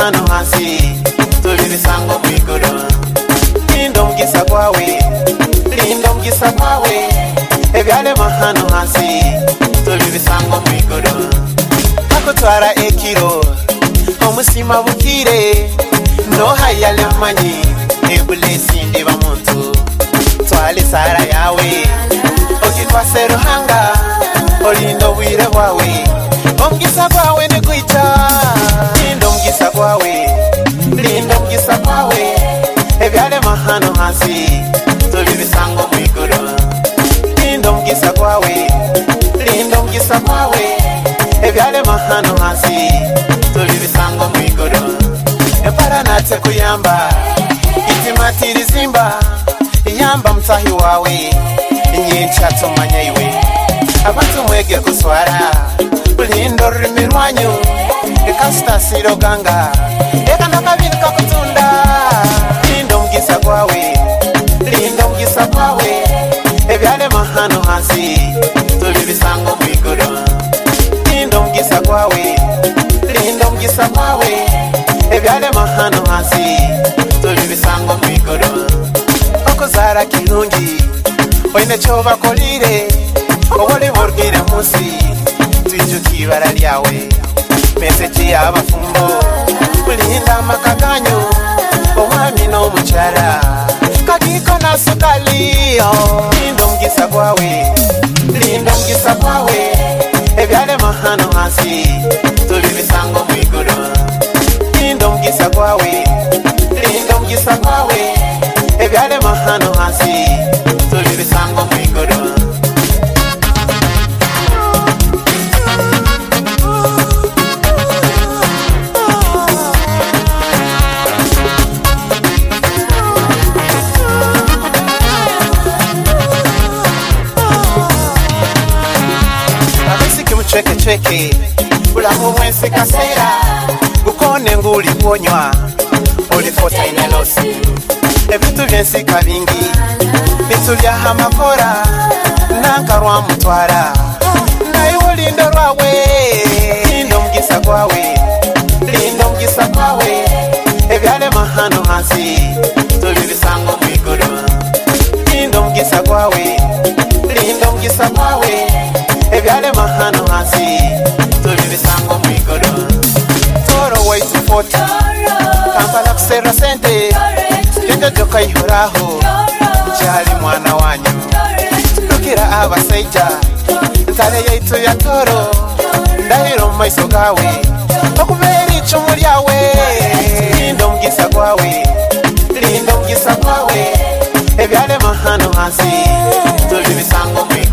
hano hasi turi bisango mwigoro. Linda omugisa gwawe, linda omugisa gwawe, ebyalema hano hasi turi bisango mwigoro. Akutwara ekiro omusima bukire no hayale manyi ebulesi ndiba muntu twali sara yawe okitwase ruhanga olindo bwire bwawe omugisa gwawe ne kuita. Linda omugisa gwawe, linda omugisa gwawe, ebyalema hano hasi turi bisango mwigoro. Linda omugisa gwawe, linda omugisa gwawe, ebyalema hano hasi turi bisango mwigoro. Empara natse kuyamba itimatiri zimba yamba mtahi wawe nyincha tumanya iwe abantu mwege kuswara ulindo rimi rwanyu ekasta siro ganga ekanda kabiri kakutunda. Linda omugisa gwawe, linda omugisa gwawe, ebyalema hano hasi turi bisango mwigoro. Linda omugisa gwawe, linda omugisa gwawe, ebyalema hano hasi turi bisango mwigoro. Okuzara kirungi oine kyo bakolire obole borgire musi twijuki ibara lyawe meseji y'abafumbo kulinda amakaganyo omwami n'omukyala kakiko na sukaliyo. Linda omugisa gwawe, linda omugisa gwawe, ebyalema hano hasi turi bisango mwigoro. Linda omugisa gwawe, linda omugisa gwawe, ebyalema hano hasi turi bisango mwigoro. Abesiki mucheke cheke ulamu mwensi kasera gukone nguli kuonywa olifota inelosi ebitu byensika bingi bitulya hamakora nankarwa mutwara naye ulindo rwawe. Linda omugisa gwawe, linda omugisa gwawe, ebyalema hano hasi turi bisango mwigoro. Linda omugisa gwawe, linda omugisa gwawe, ebyalema hano hasi turi bisango mwigoro. Toro waitu 40 Kampala kusera sente yenda joka ihoraho cyari mwana wanyu tukira abaseja ntare yaitu ya toro ndahiro maiso gawe okubera icumu lyawe. Linda omugisa gwawe, linda omugisa gwawe, ebyalema hano hasi turi bisango mwigoro.